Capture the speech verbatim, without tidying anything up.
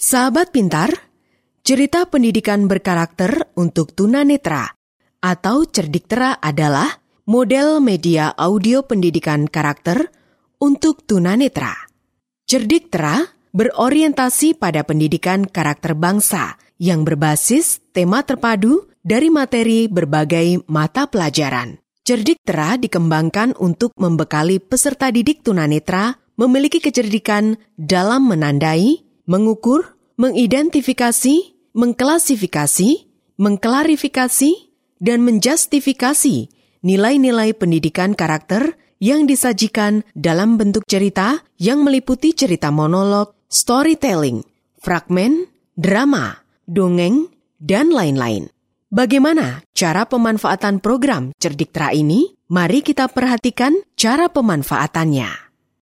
Sahabat pintar, cerita pendidikan berkarakter untuk tunanetra atau Cerdiktera adalah model media audio pendidikan karakter untuk tunanetra. Cerdiktera berorientasi pada pendidikan karakter bangsa yang berbasis tema terpadu dari materi berbagai mata pelajaran. Cerdiktera dikembangkan untuk membekali peserta didik tunanetra memiliki kecerdikan dalam menandai, mengukur, mengidentifikasi, mengklasifikasi, mengklarifikasi, dan menjustifikasi nilai-nilai pendidikan karakter yang disajikan dalam bentuk cerita yang meliputi cerita monolog, storytelling, fragmen, drama, dongeng, dan lain-lain. Bagaimana cara pemanfaatan program Cerdiktera ini? Mari kita perhatikan cara pemanfaatannya.